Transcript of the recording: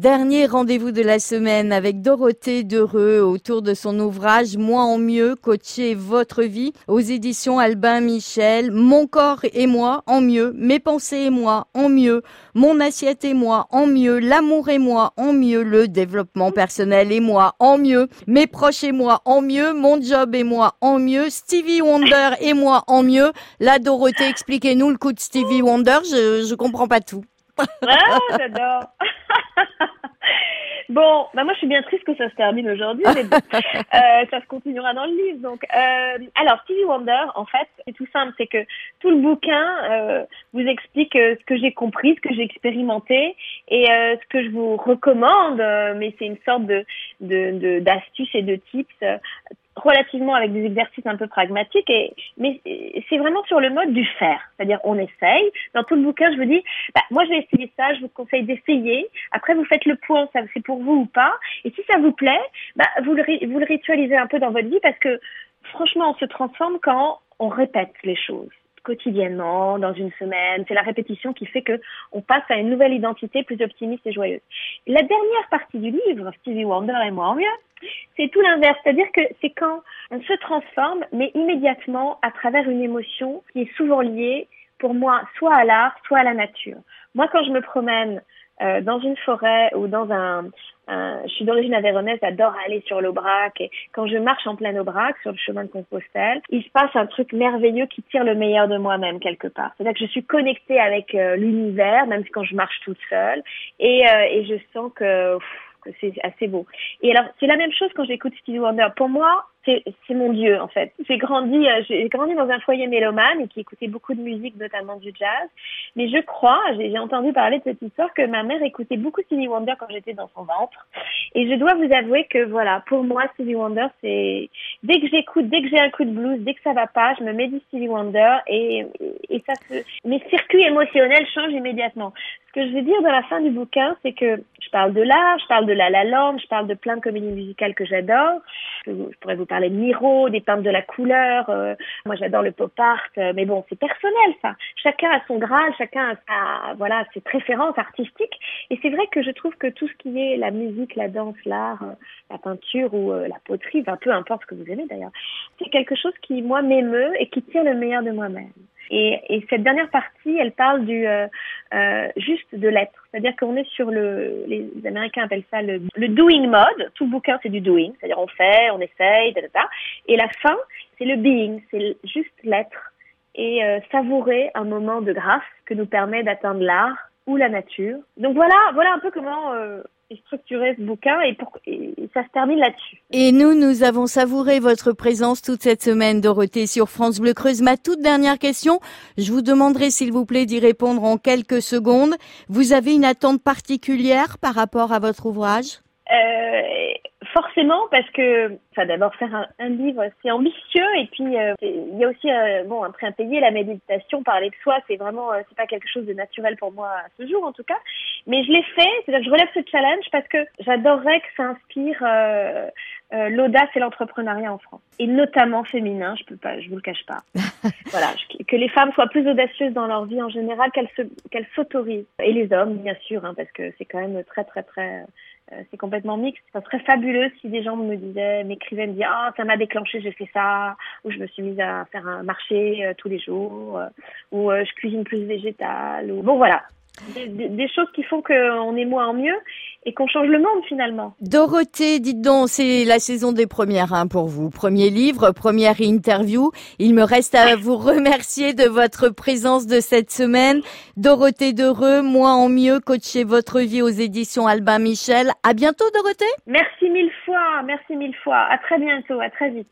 Dernier rendez-vous de la semaine avec Dorothée Dereux autour de son ouvrage Moi en mieux, coacher votre vie aux éditions Albin Michel. Mon corps et moi en mieux, mes pensées et moi en mieux, mon assiette et moi en mieux, l'amour et moi en mieux, le développement personnel et moi en mieux, mes proches et moi en mieux, mon job et moi en mieux, Stevie Wonder et moi en mieux. Là, Dorothée, expliquez-nous le coup de Stevie Wonder, je comprends pas tout. Ah, j'adore. Bon, moi je suis bien triste que ça se termine aujourd'hui, mais bon, ça se continuera dans le livre. Donc, alors Stevie Wonder, en fait, c'est tout simple, c'est que tout le bouquin vous explique ce que j'ai compris, ce que j'ai expérimenté et ce que je vous recommande. Mais c'est une sorte d'astuces et de tips. Relativement avec des exercices un peu pragmatiques mais c'est vraiment sur le mode du faire, c'est-à-dire on essaye. Dans tout le bouquin, je vous dis, moi je vais essayer ça, je vous conseille d'essayer. Après vous faites le point, ça c'est pour vous ou pas. Et si ça vous plaît, vous le ritualisez un peu dans votre vie parce que franchement on se transforme quand on répète les choses quotidiennement, dans une semaine. C'est la répétition qui fait que on passe à une nouvelle identité plus optimiste et joyeuse. La dernière partie du livre, Stevie Wonder et moi en mieux, c'est tout l'inverse. C'est-à-dire que c'est quand on se transforme, mais immédiatement à travers une émotion qui est souvent liée, pour moi, soit à l'art, soit à la nature. Moi, quand je me promène dans une forêt ou dans je suis d'origine aveyronnaise, j'adore aller sur l'Aubrac et quand je marche en plein Aubrac sur le chemin de Compostelle, il se passe un truc merveilleux qui tire le meilleur de moi-même quelque part. C'est-à-dire que je suis connectée avec l'univers, même quand je marche toute seule et je sens que c'est assez beau. Et alors, c'est la même chose quand j'écoute Stevie Wonder. Pour moi, c'est mon Dieu, en fait. J'ai grandi dans un foyer mélomane et qui écoutait beaucoup de musique, notamment du jazz. Mais je crois, j'ai entendu parler de cette histoire que ma mère écoutait beaucoup Stevie Wonder quand j'étais dans son ventre. Et je dois vous avouer que voilà, pour moi, Stevie Wonder, c'est, dès que j'ai un coup de blues, dès que ça va pas, je me mets du Stevie Wonder et mes circuits émotionnels changent immédiatement. Ce que je veux dire dans la fin du bouquin, c'est que je parle de l'art, je parle de La La Land, je parle de plein de comédies musicales que j'adore. Je pourrais vous parler de Miro, des peintres de la couleur. Moi, j'adore le pop art, mais bon, c'est personnel, ça. Chacun a son Graal, chacun a ses préférences artistiques. Et c'est vrai que je trouve que tout ce qui est la musique, la danse, l'art, la peinture ou la poterie, peu importe ce que vous aimez d'ailleurs, c'est quelque chose qui, moi, m'émeut et qui tire le meilleur de moi-même. Et cette dernière partie, elle parle juste de l'être. C'est-à-dire qu'on est sur les Américains appellent ça le doing mode. Tout le bouquin, c'est du doing. C'est-à-dire on fait, on essaye, etc. Et la fin, c'est le being. C'est juste l'être. Et savourer un moment de grâce que nous permet d'atteindre l'art ou la nature. Donc voilà un peu comment est structuré ce bouquin et ça se termine là-dessus. Et nous avons savouré votre présence toute cette semaine, Dorothée, sur France Bleu Creuse. Ma toute dernière question, je vous demanderai s'il vous plaît d'y répondre en quelques secondes. Vous avez une attente particulière par rapport à votre ouvrage ? Forcément, parce que d'abord faire un livre, c'est ambitieux et puis il y a aussi un prix à payer. La méditation, parler de soi, c'est pas quelque chose de naturel pour moi à ce jour en tout cas. Mais je l'ai fait, c'est-à-dire que je relève ce challenge parce que j'adorerais que ça inspire l'audace et l'entrepreneuriat en France, et notamment féminin. Je vous le cache pas. Voilà, que les femmes soient plus audacieuses dans leur vie en général, qu'elles s'autorisent, et les hommes bien sûr, parce que c'est quand même très très très c'est complètement mixte. Ça serait fabuleux si des gens m'écrivaient, me disaient ça m'a déclenché, j'ai fait ça, ou je me suis mise à faire un marché tous les jours, ou je cuisine plus végétal, ou bon voilà. Des choses qui font qu'on est moins en mieux et qu'on change le monde finalement. Dorothée, dites donc, c'est la saison des premières pour vous. Premier livre, première interview. Il me reste à vous remercier de votre présence de cette semaine. Dorothée Dereux, Moi en mieux, coacher votre vie aux éditions Albin Michel. À bientôt Dorothée. Merci mille fois. À très bientôt, à très vite.